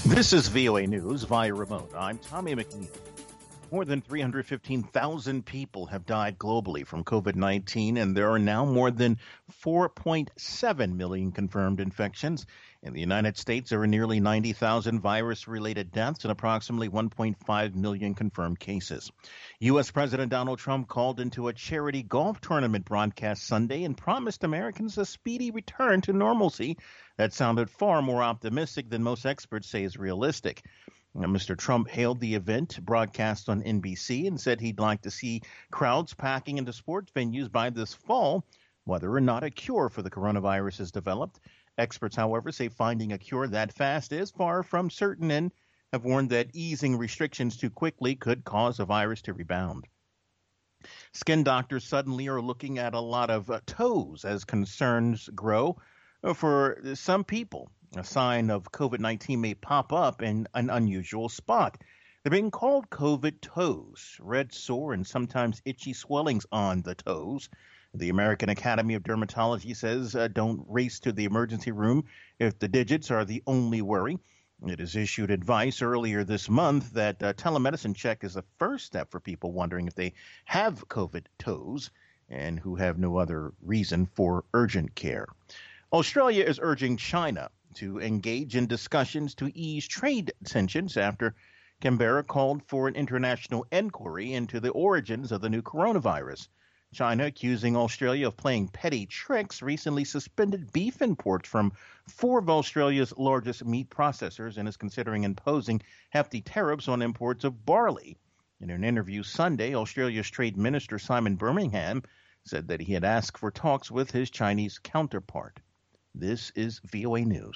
This is VOA News via remote. I'm Tommy McNeil. More than 315,000 people have died globally from COVID-19, and there are now more than 4.7 million confirmed infections. In the United States, there are nearly 90,000 virus-related deaths and approximately 1.5 million confirmed cases. U.S. President Donald Trump called into a charity golf tournament broadcast Sunday and promised Americans a speedy return to normalcy. That sounded far more optimistic than most experts say is realistic. Mr. Trump hailed the event broadcast on NBC and said he'd like to see crowds packing into sports venues by this fall, whether or not a cure for the coronavirus is developed. Experts, however, say finding a cure that fast is far from certain and have warned that easing restrictions too quickly could cause the virus to rebound. Skin doctors suddenly are looking at a lot of toes as concerns grow for some people. A sign of COVID-19 may pop up in an unusual spot. They're being called COVID toes, red sore and sometimes itchy swellings on the toes. The American Academy of Dermatology says don't race to the emergency room if the digits are the only worry. It has issued advice earlier this month that telemedicine check is the first step for people wondering if they have COVID toes and who have no other reason for urgent care. Australia is urging China to engage in discussions to ease trade tensions after Canberra called for an international inquiry into the origins of the new coronavirus. China, accusing Australia of playing petty tricks, recently suspended beef imports from 4 of Australia's largest meat processors and is considering imposing hefty tariffs on imports of barley. In an interview Sunday, Australia's Trade Minister Simon Birmingham said that he had asked for talks with his Chinese counterpart. This is VOA News.